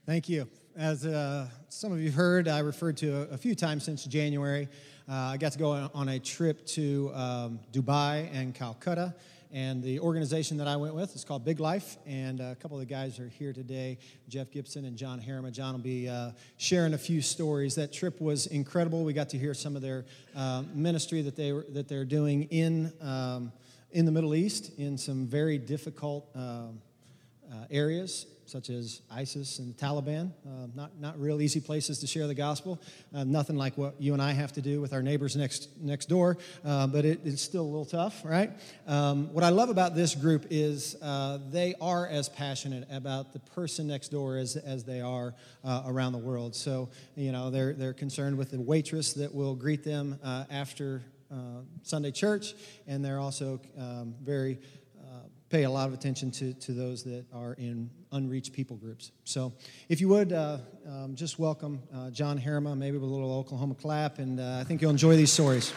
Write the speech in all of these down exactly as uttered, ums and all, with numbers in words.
Thank you. As uh, some of you heard, I referred to a, a few times since January. Uh, I got to go on, on a trip to um, Dubai and Calcutta, and the organization that I went with is called Big Life, and a couple of the guys are here today, Jeff Gibson and John Harriman. John will be uh, sharing a few stories. That trip was incredible. We got to hear some of their uh, ministry that, they were, that they're doing in, um, in the Middle East in some very difficult um, uh, areas, such as ISIS and the Taliban. Uh, not not real easy places to share the gospel. Uh, nothing like what you and I have to do with our neighbors next next door, uh, but it, it's still a little tough, right? Um, what I love about this group is uh, they are as passionate about the person next door as as they are uh, around the world. So, you know, they're they're concerned with the waitress that will greet them uh, after uh, Sunday church, and they're also um, very pay a lot of attention to, to those that are in unreached people groups. So if you would, uh, um, just welcome uh, John Harriman, maybe with a little Oklahoma clap, and uh, I think you'll enjoy these stories.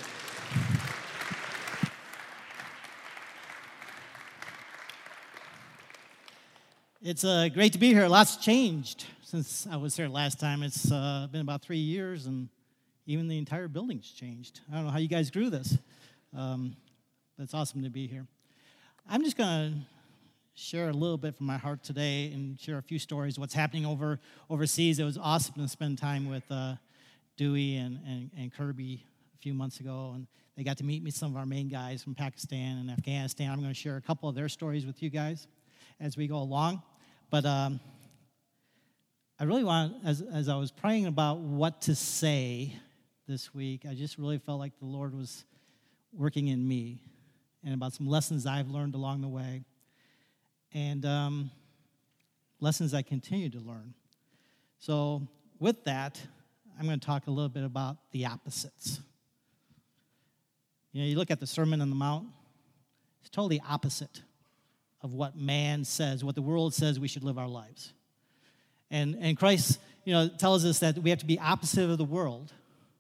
It's uh, great to be here. Lots changed since I was here last time. It's uh, been about three years, and even the entire building's changed. I don't know how you guys grew this, um, but it's awesome to be here. I'm just going to share a little bit from my heart today and share a few stories, what's happening over overseas. It was awesome to spend time with uh, Dewey and, and, and Kirby a few months ago, and they got to meet me, some of our main guys from Pakistan and Afghanistan. I'm going to share a couple of their stories with you guys as we go along. But um, I really want, as, as I was praying about what to say this week, I just really felt like the Lord was working in me, and about some lessons I've learned along the way, and um, lessons I continue to learn. So with that, I'm going to talk a little bit about the opposites. You know, you look at the Sermon on the Mount, it's totally opposite of what man says, what the world says we should live our lives. And, and Christ, you know, tells us that we have to be opposite of the world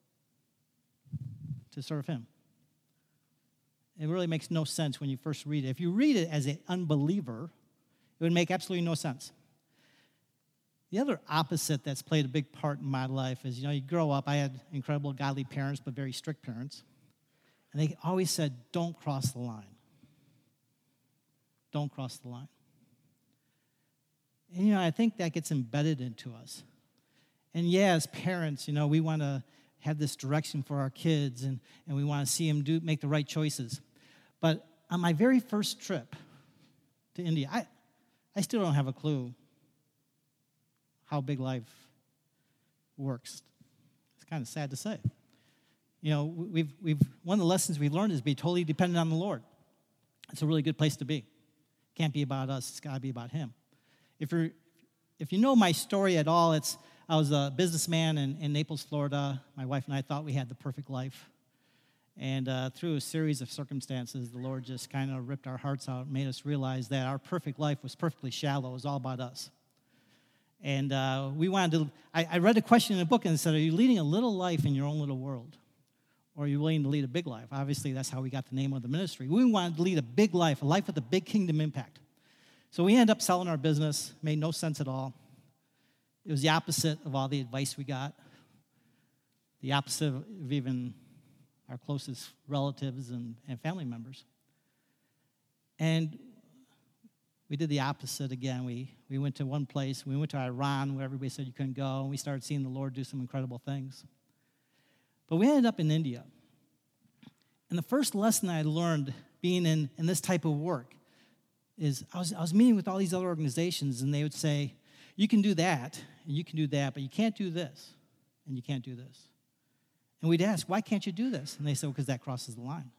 to serve him. It really makes no sense when you first read it. If you read it as an unbeliever, it would make absolutely no sense. The other opposite that's played a big part in my life is, you know, you grow up. I had incredible godly parents, but very strict parents. And they always said, don't cross the line. Don't cross the line. And, you know, I think that gets embedded into us. And, yeah, as parents, you know, we want to have this direction for our kids, and, and we want to see them do make the right choices. But on my very first trip to India, I, I still don't have a clue how Big Life works. It's kind of sad to say. You know, we've we've one of the lessons we've learned is be totally dependent on the Lord. It's a really good place to be. It can't be about us. It's got to be about him. If you're if you know my story at all, it's I was a businessman in, in Naples, Florida. My wife and I thought we had the perfect life. And uh, through a series of circumstances, the Lord just kind of ripped our hearts out and made us realize that our perfect life was perfectly shallow. It was all about us. And uh, we wanted to, I, I read a question in a book and it said, are you leading a little life in your own little world? Or are you willing to lead a big life? Obviously, that's how we got the name of the ministry. We wanted to lead a big life, a life with a big kingdom impact. So we ended up selling our business. Made no sense at all. It was the opposite of all the advice we got. The opposite of even our closest relatives and, and family members. And we did the opposite again. We we went to one place. We went to Iran where everybody said you couldn't go, and we started seeing the Lord do some incredible things. But we ended up in India. And the first lesson I learned being in, in this type of work is I was, I was meeting with all these other organizations, and they would say, you can do that, and you can do that, but you can't do this, and you can't do this. And we'd ask, why can't you do this? And they say, well, because that crosses the line.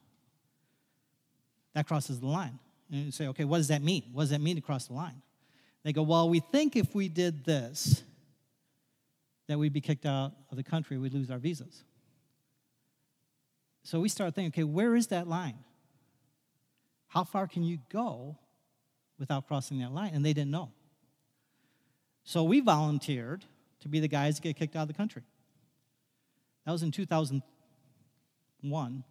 That crosses the line. And you say, okay, what does that mean? What does that mean to cross the line? They go, well, we think if we did this, that we'd be kicked out of the country, we'd lose our visas. So we started thinking, okay, where is that line? How far can you go without crossing that line? And they didn't know. So we volunteered to be the guys that get kicked out of the country. That was in two thousand one.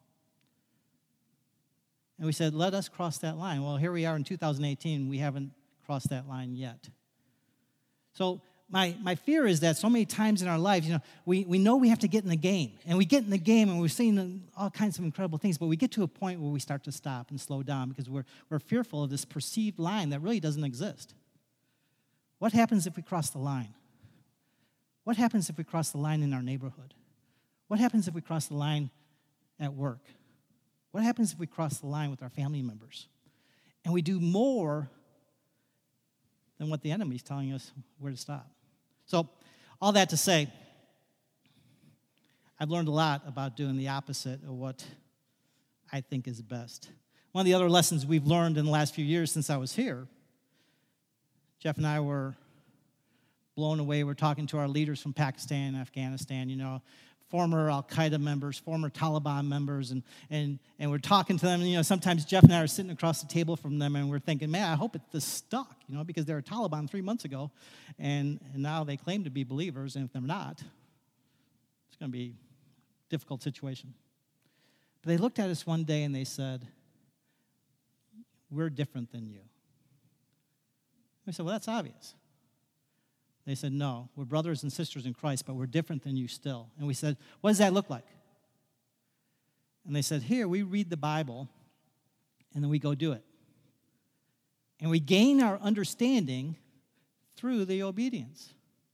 And we said, let us cross that line. Well, here we are in two thousand eighteen. We haven't crossed that line yet. So my, my fear is that so many times in our lives, you know, we, we know we have to get in the game. And we get in the game and we're seeing all kinds of incredible things, but we get to a point where we start to stop and slow down because we're, we're fearful of this perceived line that really doesn't exist. What happens if we cross the line? What happens if we cross the line in our neighborhood? What happens if we cross the line at work? What happens if we cross the line with our family members? And we do more than what the enemy's telling us where to stop. So, all that to say, I've learned a lot about doing the opposite of what I think is best. One of the other lessons we've learned in the last few years since I was here, Jeff and I were blown away. We're talking to our leaders from Pakistan and Afghanistan, you know, former Al-Qaeda members, former Taliban members, and, and, and we're talking to them. And, you know, sometimes Jeff and I are sitting across the table from them, and we're thinking, man, I hope it this stuck, you know, because they were Taliban three months ago, and, and now they claim to be believers, and if they're not, it's going to be a difficult situation. But they looked at us one day, and they said, we're different than you. We said, well, that's obvious. They said, no, we're brothers and sisters in Christ, but we're different than you still. And we said, what does that look like? And they said, here, we read the Bible, and then we go do it. And we gain our understanding through the obedience.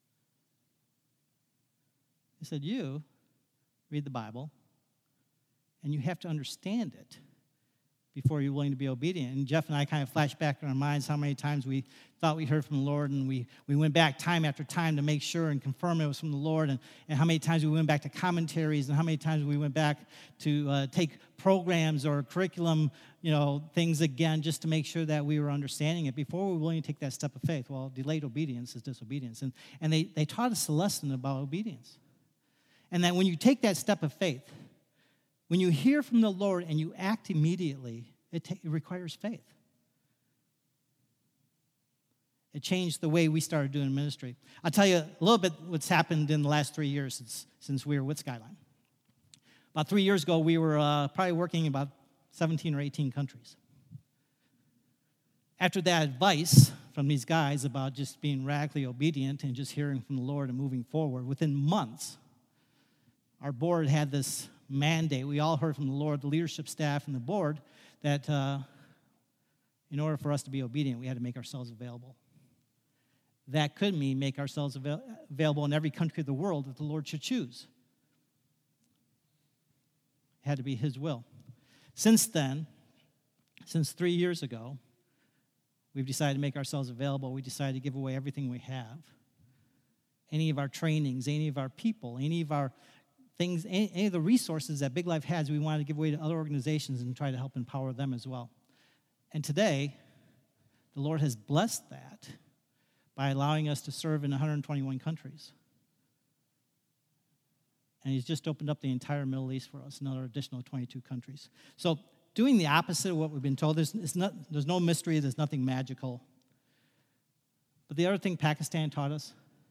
They said, you read the Bible, and you have to understand it before you're willing to be obedient. And Jeff and I kind of flashed back in our minds how many times we thought we heard from the Lord, and we, we went back time after time to make sure and confirm it was from the Lord, and, and how many times we went back to commentaries, and how many times we went back to uh, take programs or curriculum, you know, things again, just to make sure that we were understanding it before we were willing to take that step of faith. Well, delayed obedience is disobedience. And, and they, they taught us a lesson about obedience. And that when you take that step of faith, when you hear from the Lord and you act immediately, it, ta- it requires faith. It changed the way we started doing ministry. I'll tell you a little bit what's happened in the last three years since, since we were with Skyline. About three years ago, we were uh, probably working in about seventeen or eighteen countries. After that advice from these guys about just being radically obedient and just hearing from the Lord and moving forward, within months, our board had this mandate. We all heard from the Lord, the leadership staff and the board, that uh, in order for us to be obedient, we had to make ourselves available. That could mean make ourselves avail- available in every country of the world that the Lord should choose. It had to be His will. Since then, since three years ago, we've decided to make ourselves available. We decided to give away everything we have. Any of our trainings, any of our people, any of our things, any, any of the resources that Big Life has, we wanted to give away to other organizations and try to help empower them as well. And today, the Lord has blessed that by allowing us to serve in one hundred twenty-one countries. And He's just opened up the entire Middle East for us, another additional twenty-two countries. So doing the opposite of what we've been told, there's, it's not, there's no mystery, there's nothing magical. But the other thing Pakistan taught us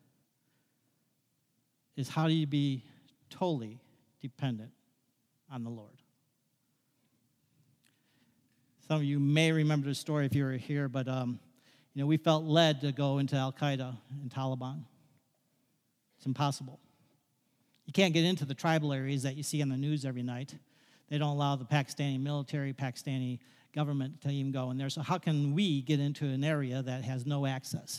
is how do you be totally dependent on the Lord. Some of you may remember the story if you were here, but um, you know, we felt led to go into Al-Qaeda and Taliban. It's impossible. You can't get into the tribal areas that you see on the news every night. They don't allow the Pakistani military, Pakistani government to even go in there. So how can we get into an area that has no access?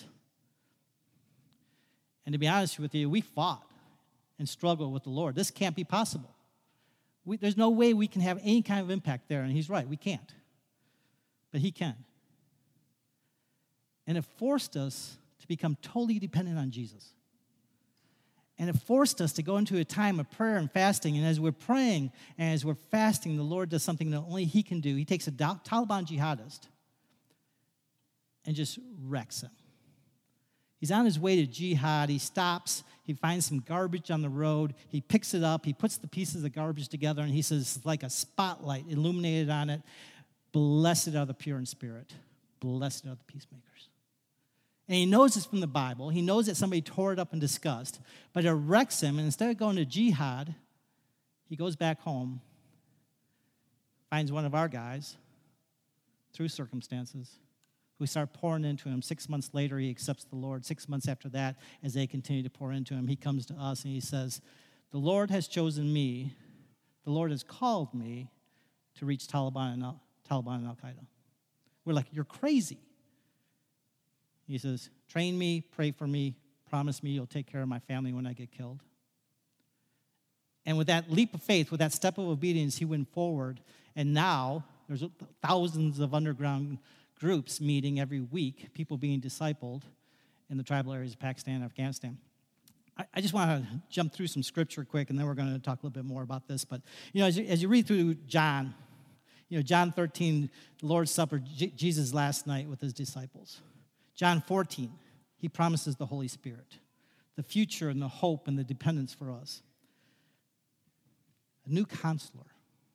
And to be honest with you, we fought and struggled with the Lord. This can't be possible. We, there's no way we can have any kind of impact there. And He's right, we can't. But He can. And it forced us to become totally dependent on Jesus. And it forced us to go into a time of prayer and fasting. And as we're praying and as we're fasting, the Lord does something that only He can do. He takes a Taliban jihadist and just wrecks him. He's on his way to jihad. He stops. He finds some garbage on the road. He picks it up. He puts the pieces of garbage together, and he says, it's like a spotlight illuminated on it. Blessed are the pure in spirit. Blessed are the peacemakers. And he knows it's from the Bible. He knows that somebody tore it up and discussed, but it wrecks him. And instead of going to jihad, he goes back home, finds one of our guys, through circumstances, who start pouring into him. Six months later, he accepts the Lord. Six months after that, as they continue to pour into him, he comes to us and he says, the Lord has chosen me, the Lord has called me to reach Taliban and, Al- Taliban and Al-Qaeda. We're like, you're crazy. He says, train me, pray for me, promise me you'll take care of my family when I get killed. And with that leap of faith, with that step of obedience, he went forward. And now there's thousands of underground groups meeting every week, people being discipled in the tribal areas of Pakistan and Afghanistan. I, I just want to jump through some scripture quick, and then we're going to talk a little bit more about this. But, you know, as you, as you read through John, you know, John thirteen, the Lord's Supper, J- Jesus' last night with his disciples. John fourteen, he promises the Holy Spirit, the future and the hope and the dependence for us. A new counselor.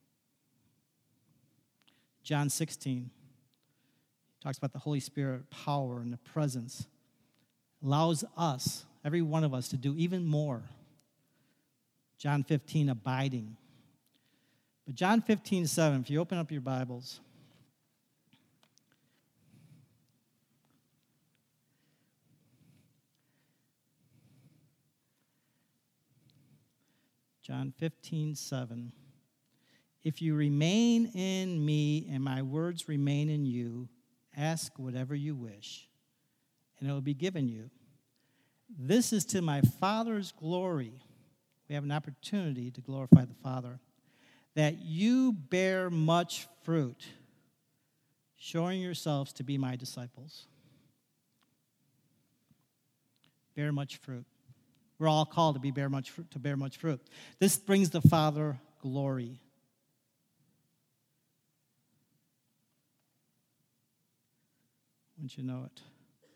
John sixteen talks about the Holy Spirit power and the presence. Allows us, every one of us, to do even more. John fifteen, abiding. But John fifteen, seven, if you open up your Bibles, John fifteen, seven. If you remain in me and my words remain in you, ask whatever you wish, and it will be given you. This is to my Father's glory. We have an opportunity to glorify the Father, that you bear much fruit, showing yourselves to be my disciples. Bear much fruit. We're all called to be bear much fruit, to bear much fruit. This brings the Father glory. Once you know it.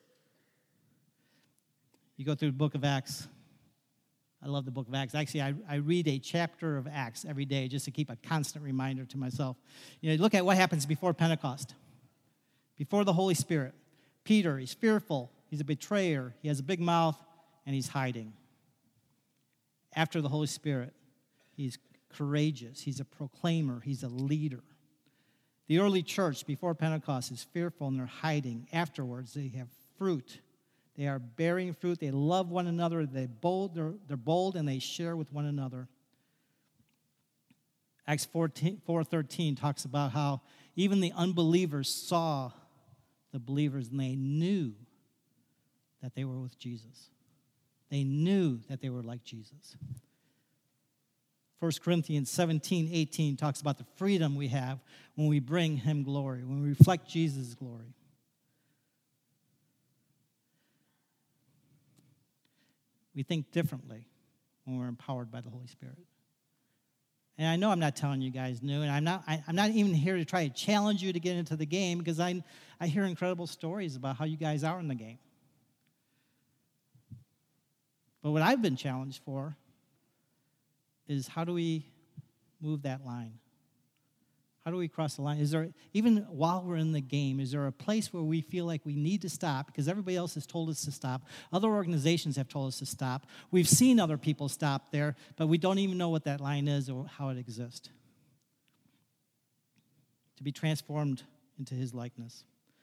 You go through the book of Acts. I love the book of Acts. Actually, I, I read a chapter of Acts every day just to keep a constant reminder to myself. You know, look at what happens before Pentecost. Before the Holy Spirit. Peter, he's fearful. He's a betrayer. He has a big mouth, and he's hiding. After the Holy Spirit, he's courageous. He's a proclaimer. He's a leader. The early church before Pentecost is fearful and they're hiding. Afterwards, they have fruit. They are bearing fruit. They love one another. They bold, they're, they're bold and they share with one another. Acts four thirteen talks about how even the unbelievers saw the believers and they knew that they were with Jesus. They knew that they were like Jesus. First Corinthians seventeen, eighteen talks about the freedom we have when we bring him glory, when we reflect Jesus' glory. We think differently when we're empowered by the Holy Spirit. And I know I'm not telling you guys new, and I'm not, I, I'm not even here to try to challenge you to get into the game because I, I hear incredible stories about how you guys are in the game. But what I've been challenged for is how do we move that line? How do we cross the line? Is there, even while we're in the game, is there a place where we feel like we need to stop because everybody else has told us to stop? Other organizations have told us to stop. We've seen other people stop there, but we don't even know what that line is or how it exists. To be transformed into his likeness.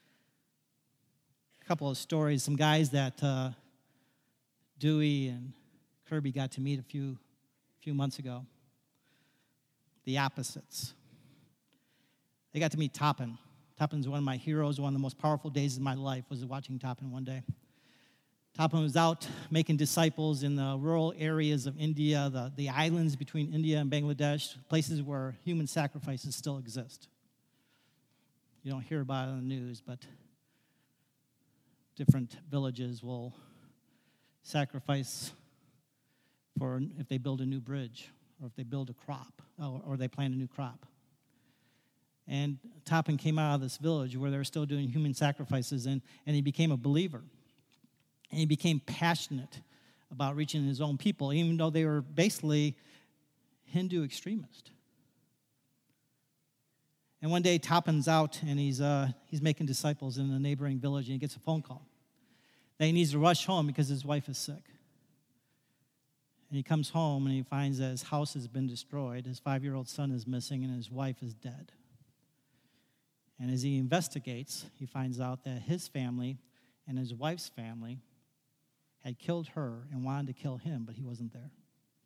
A couple of stories, some guys that uh, Dewey and Kirby got to meet a few few months ago. The opposites. They got to meet Toppin. Toppin's one of my heroes. One of the most powerful days of my life was watching Toppin one day. Toppin was out making disciples in the rural areas of India, the, the islands between India and Bangladesh, places where human sacrifices still exist. You don't hear about it on the news, but different villages will sacrifice for if they build a new bridge, or if they build a crop, or, or they plant a new crop. And Toppin came out of this village where they were still doing human sacrifices, and, and he became a believer. And he became passionate about reaching his own people, even though they were basically Hindu extremists. And one day Toppin's out, and he's, uh, he's making disciples in a neighboring village, and he gets a phone call that he needs to rush home because his wife is sick. And he comes home and he finds that his house has been destroyed, his five-year-old son is missing, and his wife is dead. And as he investigates, he finds out that his family and his wife's family had killed her and wanted to kill him, but he wasn't there.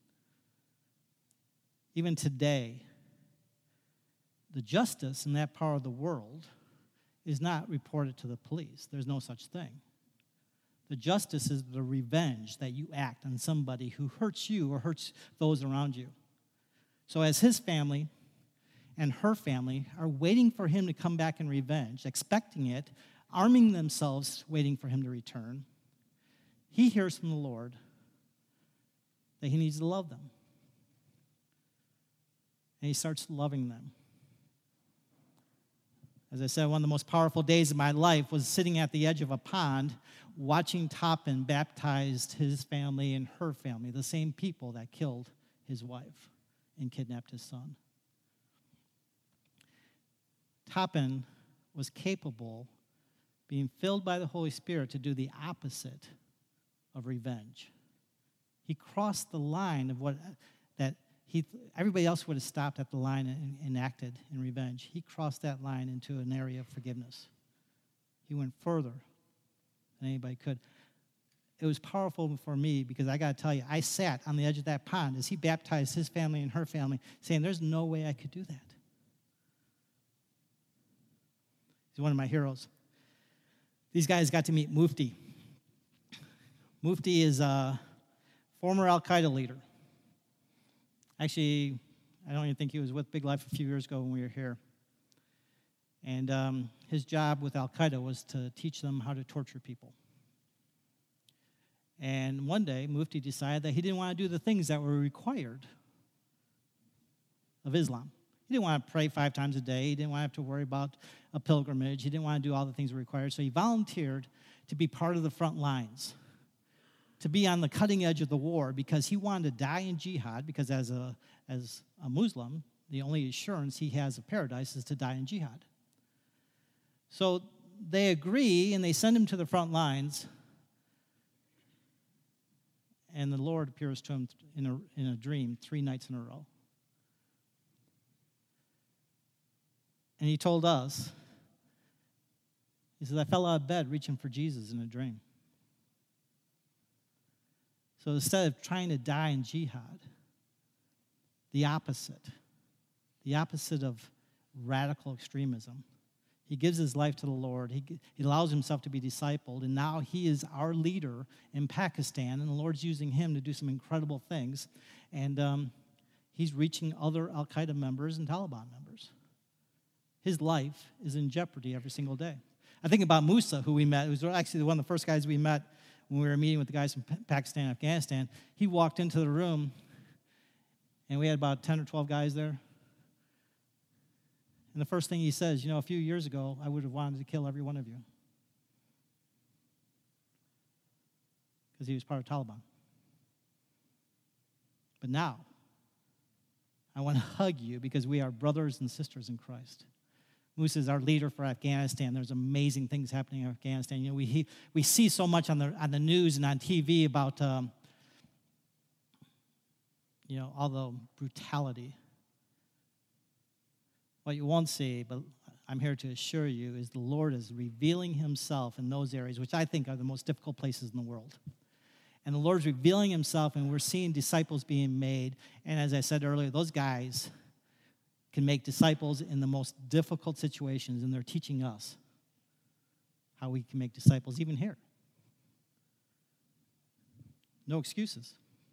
Even today, the justice in that part of the world is not reported to the police. There's no such thing. The justice is the revenge that you act on somebody who hurts you or hurts those around you. So as his family and her family are waiting for him to come back in revenge, expecting it, arming themselves, waiting for him to return, he hears from the Lord that he needs to love them. And he starts loving them. As I said, one of the most powerful days of my life was sitting at the edge of a pond watching Toppin baptize his family and her family, the same people that killed his wife and kidnapped his son. Toppin was capable, being filled by the Holy Spirit, to do the opposite of revenge. He crossed the line of what that he everybody else would have stopped at the line and, and acted in revenge. He crossed that line into an area of forgiveness. He went further than anybody could. It was powerful for me because I got to tell you, I sat on the edge of that pond as he baptized his family and her family, saying, there's no way I could do that. He's one of my heroes. These guys got to meet Mufti. Mufti is a former Al-Qaeda leader. Actually, I don't even think he was with Big Life a few years ago when we were here. And um, his job with Al-Qaeda was to teach them how to torture people. And one day, Mufti decided that he didn't want to do the things that were required of Islam. He didn't want to pray five times a day. He didn't want to have to worry about a pilgrimage. He didn't want to do all the things that were required. So he volunteered to be part of the front lines, to be on the cutting edge of the war, because he wanted to die in jihad, because as a, as a Muslim, the only assurance he has of paradise is to die in jihad. So they agree, and they send him to the front lines, and the Lord appears to him in a, in a dream three nights in a row. And he told us, he says, I fell out of bed reaching for Jesus in a dream. So instead of trying to die in jihad, the opposite, the opposite of radical extremism, he gives his life to the Lord. He, he allows himself to be discipled, and now he is our leader in Pakistan, and the Lord's using him to do some incredible things. And um, he's reaching other Al-Qaeda members and Taliban members. His life is in jeopardy every single day. I think about Musa, who we met. He was actually one of the first guys we met when we were meeting with the guys from Pakistan and Afghanistan. He walked into the room, and we had about ten or twelve guys there. And the first thing he says, you know, a few years ago, I would have wanted to kill every one of you. Because he was part of Taliban. But now, I want to hug you because we are brothers and sisters in Christ. Musa is our leader for Afghanistan. There's amazing things happening in Afghanistan. You know, we he, we see so much on the on the news and on T V about um, you know, all the brutality. What you won't see, but I'm here to assure you, is the Lord is revealing himself in those areas, which I think are the most difficult places in the world. And the Lord's revealing himself, and we're seeing disciples being made. And as I said earlier, those guys can make disciples in the most difficult situations, and they're teaching us how we can make disciples even here. No excuses.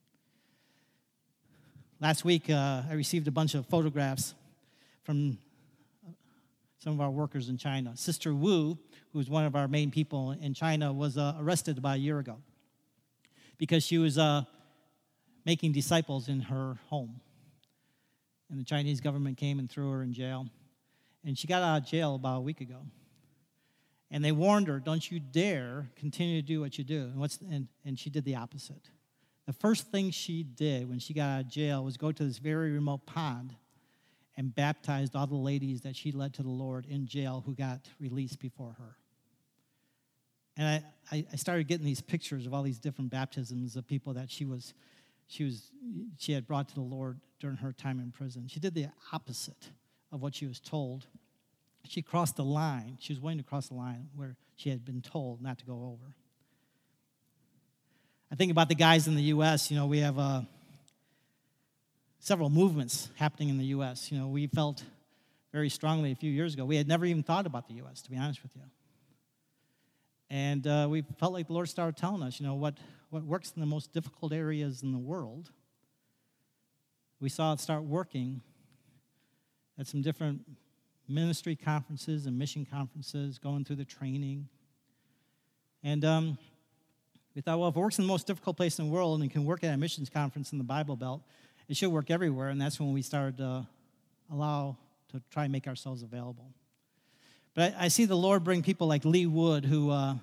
Last week, uh, I received a bunch of photographs from some of our workers in China. Sister Wu, who was one of our main people in China, was uh, arrested about a year ago because she was uh, making disciples in her home. And the Chinese government came and threw her in jail. And she got out of jail about a week ago. And they warned her, don't you dare continue to do what you do. And, what's, and, and she did the opposite. The first thing she did when she got out of jail was go to this very remote pond and baptized all the ladies that she led to the Lord in jail who got released before her. And I, I started getting these pictures of all these different baptisms of people that she was, she was, she had brought to the Lord during her time in prison. She did the opposite of what she was told she crossed the line. She was willing to cross the line where she had been told not to go over. I think about the guys in the U S You know, we have uh, several movements happening in the U S You know, we felt very strongly a few years ago. We had never even thought about the U S, to be honest with you. And uh, we felt like the Lord started telling us, you know, what, what works in the most difficult areas in the world, we saw it start working at some different ministry conferences and mission conferences, going through the training. And um, we thought, well, if it works in the most difficult place in the world and it can work at a missions conference in the Bible Belt, it should work everywhere. And that's when we started to allow to try and make ourselves available. But I, I see the Lord bring people like Lee Wood, who uh,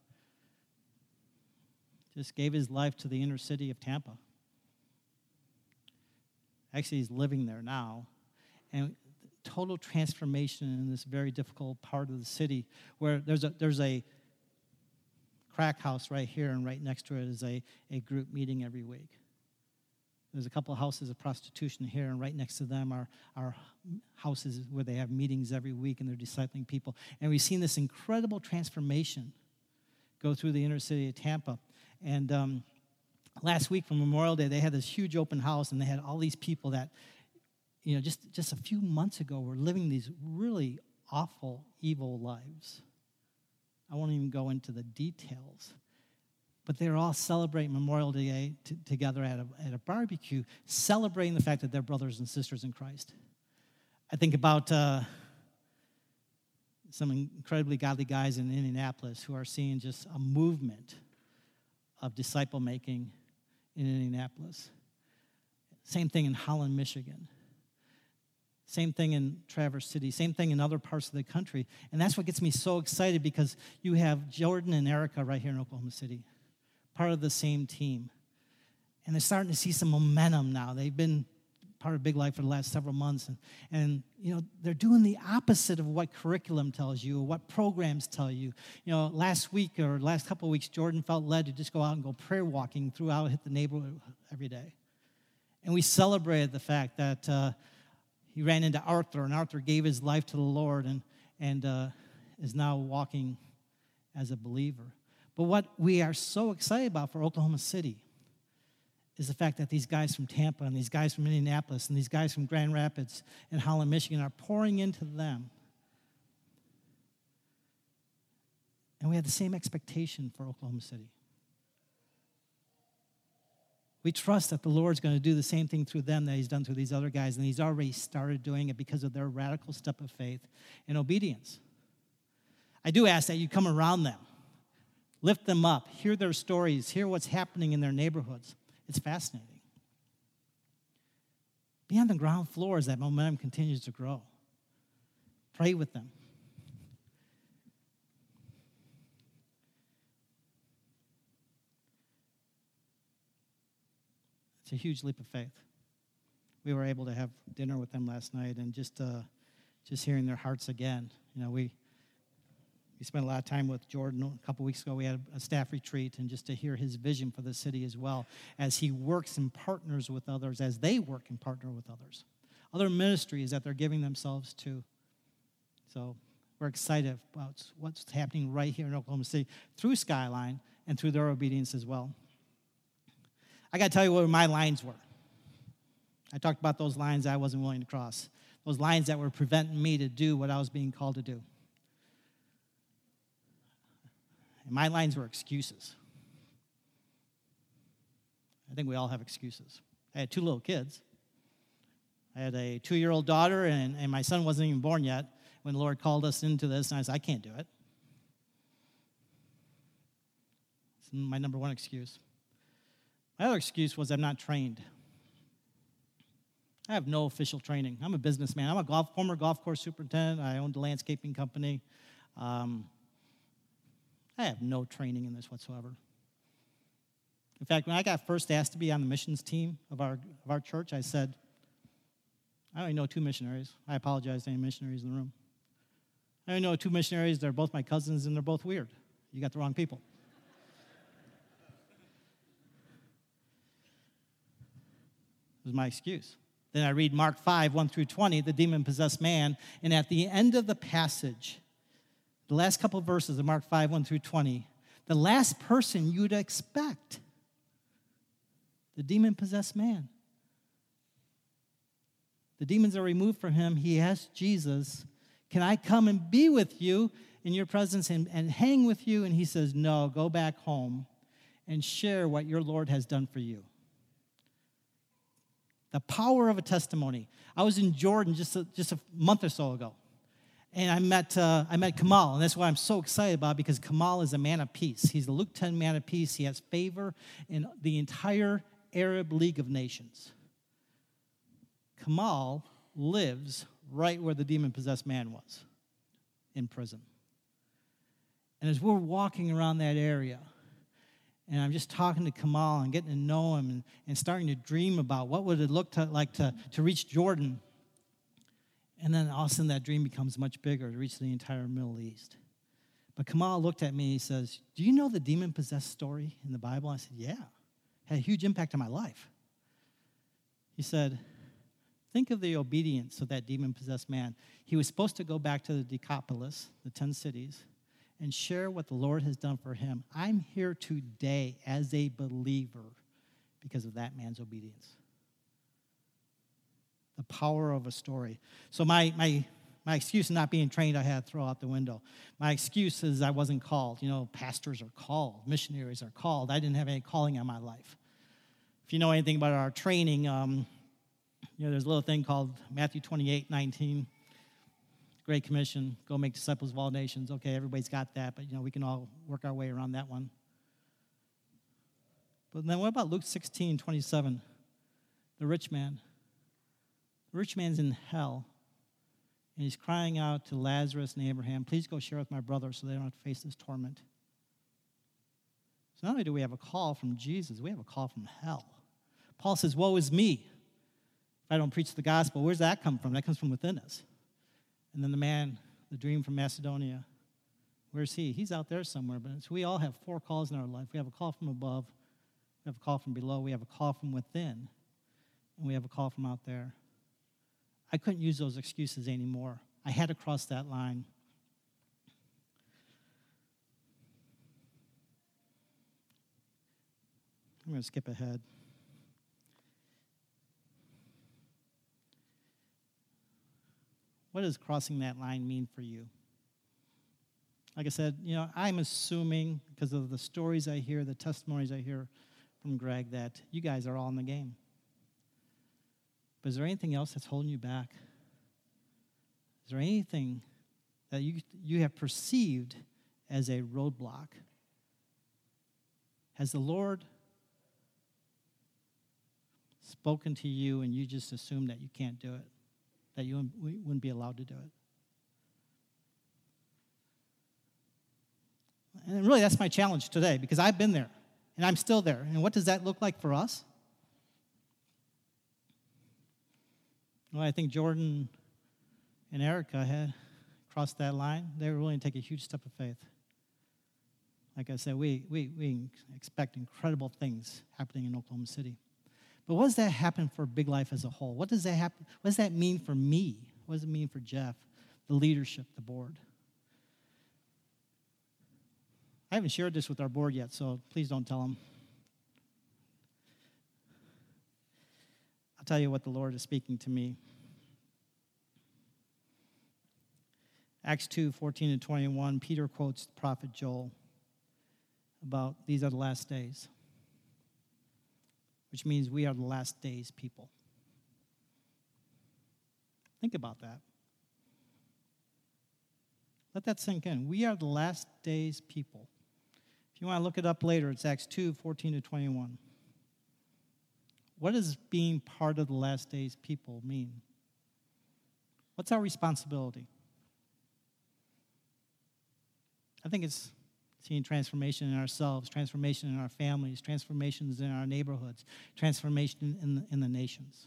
just gave his life to the inner city of Tampa. Actually, he's living there now. And total transformation in this very difficult part of the city, where there's a there's a crack house right here, and right next to it is a, a group meeting every week. There's a couple of houses of prostitution here, and right next to them are, are houses where they have meetings every week, and they're discipling people. And we've seen this incredible transformation go through the inner city of Tampa. And um, last week for Memorial Day, they had this huge open house, and they had all these people that, you know, just, just a few months ago were living these really awful, evil lives. I won't even go into the details. But they're all celebrating Memorial Day t- together at a, at a barbecue, celebrating the fact that they're brothers and sisters in Christ. I think about uh, some incredibly godly guys in Indianapolis who are seeing just a movement of disciple making in Indianapolis. Same thing in Holland, Michigan. Same thing in Traverse City. Same thing in other parts of the country. And that's what gets me so excited, because you have Jordan and Erica right here in Oklahoma City, part of the same team. And they're starting to see some momentum now. They've been part of Big Life for the last several months. And, and, you know, they're doing the opposite of what curriculum tells you or what programs tell you. You know, last week or last couple of weeks, Jordan felt led to just go out and go prayer walking throughout hit the neighborhood every day. And we celebrated the fact that uh, he ran into Arthur, and Arthur gave his life to the Lord and, and uh, is now walking as a believer. But what we are so excited about for Oklahoma City is the fact that these guys from Tampa and these guys from Indianapolis and these guys from Grand Rapids and Holland, Michigan are pouring into them. And we have the same expectation for Oklahoma City. We trust that the Lord's going to do the same thing through them that he's done through these other guys, and he's already started doing it because of their radical step of faith and obedience. I do ask that you come around them, lift them up, hear their stories, hear what's happening in their neighborhoods. It's fascinating. Be on the ground floor as that momentum continues to grow. Pray with them. It's a huge leap of faith. We were able to have dinner with them last night, and just uh, just hearing their hearts again. You know, we we spent a lot of time with Jordan a couple weeks ago. We had a staff retreat, and just to hear his vision for the city as well, as he works and partners with others, as they work and partner with others, other ministries that they're giving themselves to. So we're excited about what's happening right here in Oklahoma City through Skyline and through their obedience as well. I got to tell you where my lines were. I talked about those lines I wasn't willing to cross, those lines that were preventing me to do what I was being called to do. And my lines were excuses. I think we all have excuses. I had two little kids. I had a two-year-old daughter, and, and my son wasn't even born yet when the Lord called us into this, and I said, I can't do it. It's my number one excuse. My other excuse was I'm not trained. I have no official training. I'm a businessman. I'm a golf, former golf course superintendent. I owned a landscaping company. Um, I have no training in this whatsoever. In fact, when I got first asked to be on the missions team of our of our church, I said, I only know two missionaries. I apologize to any missionaries in the room. I only know two missionaries. They're both my cousins, and they're both weird. You got the wrong people. It was my excuse. Then I read Mark five, one through twenty, the demon-possessed man. And at the end of the passage, the last couple of verses of Mark five, one through twenty, the last person you'd expect, the demon-possessed man. The demons are removed from him. He asks Jesus, can I come and be with you in your presence and, and hang with you? And he says, no, go back home and share what your Lord has done for you. The power of a testimony. I was in Jordan just a, just a month or so ago, and I met uh, I met Kamal, and that's why I'm so excited about it, because Kamal is a man of peace. He's a Luke ten man of peace. He has favor in the entire Arab League of Nations. Kamal lives right where the demon-possessed man was, in prison. And as we're walking around that area, and I'm just talking to Kamal and getting to know him and, and starting to dream about what would it look to, like to, to reach Jordan. And then all of a sudden that dream becomes much bigger, to reach the entire Middle East. But Kamal looked at me and he says, do you know the demon-possessed story in the Bible? I said, yeah. It had a huge impact on my life. He said, think of the obedience of that demon-possessed man. He was supposed to go back to the Decapolis, the ten cities, and share what the Lord has done for him. I'm here today as a believer because of that man's obedience. The power of a story. So my my my excuse of not being trained, I had to throw out the window. My excuse is I wasn't called. You know, pastors are called. Missionaries are called. I didn't have any calling on my life. If you know anything about our training, um, you know, there's a little thing called Matthew twenty-eight nineteen. Great Commission, go make disciples of all nations. Okay, everybody's got that, but, you know, we can all work our way around that one. But then what about Luke sixteen twenty-seven? The rich man. The rich man's in hell, and he's crying out to Lazarus and Abraham, please go share with my brother so they don't have to face this torment. So not only do we have a call from Jesus, we have a call from hell. Paul says, woe is me if I don't preach the gospel. Where's that come from? That comes from within us. And then the man, the dream from Macedonia, where's he? He's out there somewhere. But we all have four calls in our life. We have a call from above, we have a call from below, we have a call from within, and we have a call from out there. I couldn't use those excuses anymore. I had to cross that line. I'm going to skip ahead. What does crossing that line mean for you? Like I said, you know, I'm assuming, because of the stories I hear, the testimonies I hear from Greg, that you guys are all in the game. But is there anything else that's holding you back? Is there anything that you you have perceived as a roadblock? Has the Lord spoken to you and you just assume that you can't do it, that you wouldn't be allowed to do it? And really, that's my challenge today, because I've been there, and I'm still there. And what does that look like for us? Well, I think Jordan and Erica had crossed that line. They were willing to take a huge step of faith. Like I said, we, we, we expect incredible things happening in Oklahoma City. But what does that happen for Big Life as a whole? What does that happen? What does that mean for me? What does it mean for Jeff, the leadership, the board? I haven't shared this with our board yet, so please don't tell them. I'll tell you what the Lord is speaking to me. Acts two, fourteen and twenty-one, Peter quotes the prophet Joel about these are the last days, which means we are the last days people. Think about that. Let that sink in. We are the last days people. If you want to look it up later, it's Acts two, fourteen to twenty-one. What does being part of the last days people mean? What's our responsibility? I think it's seeing transformation in ourselves, transformation in our families, transformations in our neighborhoods, transformation in the, in the nations.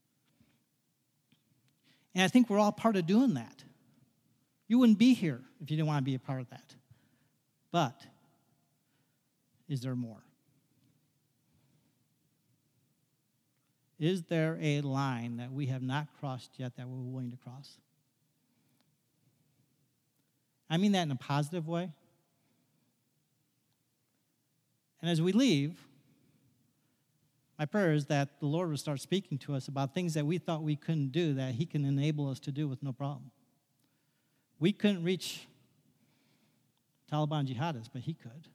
And I think we're all part of doing that. You wouldn't be here if you didn't want to be a part of that. But is there more? Is there a line that we have not crossed yet that we're willing to cross? I mean that in a positive way. And as we leave, my prayer is that the Lord will start speaking to us about things that we thought we couldn't do, that he can enable us to do with no problem. We couldn't reach Taliban jihadists, but he could.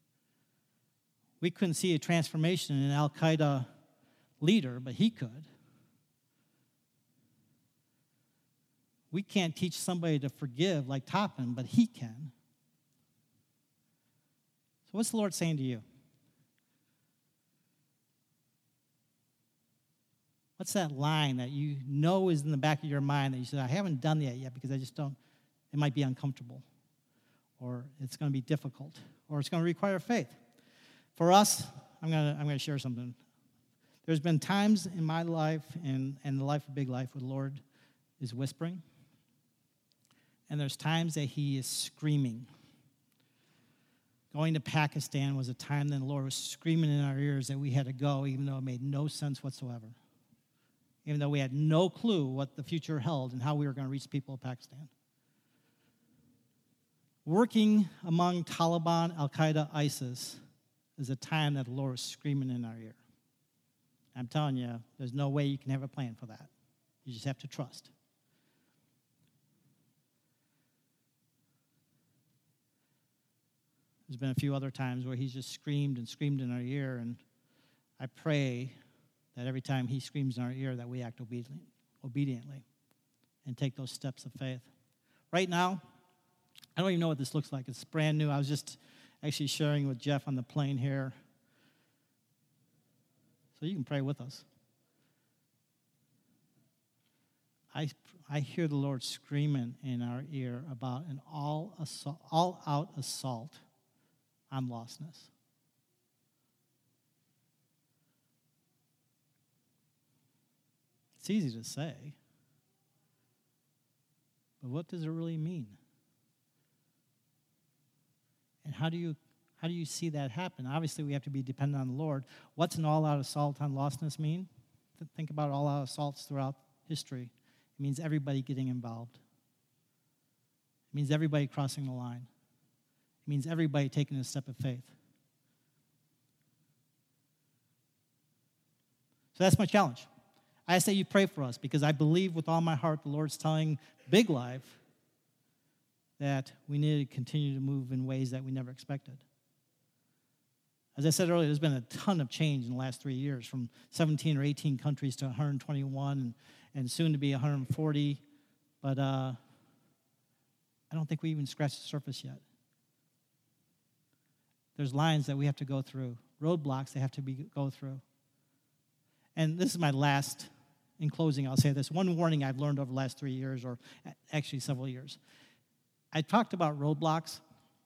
We couldn't see a transformation in an Al-Qaeda leader, but he could. We can't teach somebody to forgive like Topham, but he can. So what's the Lord saying to you? What's that line that you know is in the back of your mind that you said, I haven't done that yet because I just don't, it might be uncomfortable, or it's going to be difficult, or it's going to require faith. For us, I'm going to I'm going to share something. There's been times in my life and, and the life of Big Life where the Lord is whispering, and there's times that he is screaming. Going to Pakistan was a time that the Lord was screaming in our ears that we had to go, even though it made no sense whatsoever. Even though we had no clue what the future held and how we were going to reach people of Pakistan. Working among Taliban, Al-Qaeda, ISIS is a time that the Lord was screaming in our ear. I'm telling you, there's no way you can have a plan for that. You just have to trust. There's been a few other times where he's just screamed and screamed in our ear, and I pray that every time he screams in our ear that we act obedient, obediently and take those steps of faith. Right now, I don't even know what this looks like. It's brand new. I was just actually sharing with Jeff on the plane here. So you can pray with us. I, I hear the Lord screaming in our ear about an all assault, all-out assault on lostness. It's easy to say, but what does it really mean? And how do you how do you see that happen? Obviously, we have to be dependent on the Lord. What's an all-out assault on lostness mean? Think about all-out assaults throughout history. It means everybody getting involved. It means everybody crossing the line. It means everybody taking a step of faith. So that's my challenge. I say you pray for us because I believe with all my heart the Lord's telling Big Life that we need to continue to move in ways that we never expected. As I said earlier, there's been a ton of change in the last three years, from seventeen or eighteen countries to one hundred twenty-one and, and soon to be one hundred forty. But uh, I don't think we even scratched the surface yet. There's lines that we have to go through, roadblocks that have to be go through. And this is my last, in closing, I'll say this. One warning I've learned over the last three years, or actually several years. I talked about roadblocks,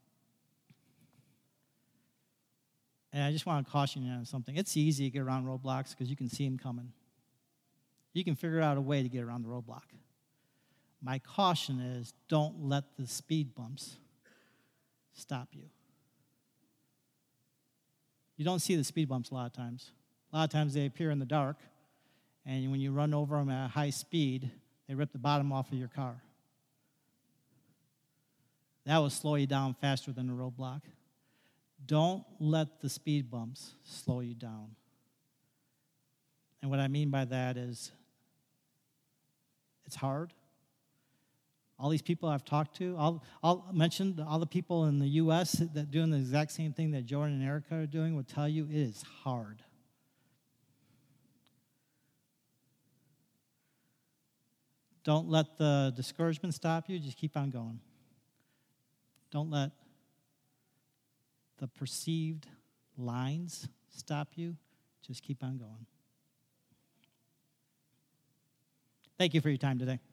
and I just want to caution you on something. It's easy to get around roadblocks because you can see them coming. You can figure out a way to get around the roadblock. My caution is don't let the speed bumps stop you. You don't see the speed bumps a lot of times. A lot of times they appear in the dark, and when you run over them at a high speed, they rip the bottom off of your car. That will slow you down faster than a roadblock. Don't let the speed bumps slow you down. And what I mean by that is it's hard. All these people I've talked to, I'll, I'll mention all the people in the U S that doing the exact same thing that Jordan and Erica are doing will tell you it is hard. Don't let the discouragement stop you. Just keep on going. Don't let the perceived lines stop you. Just keep on going. Thank you for your time today.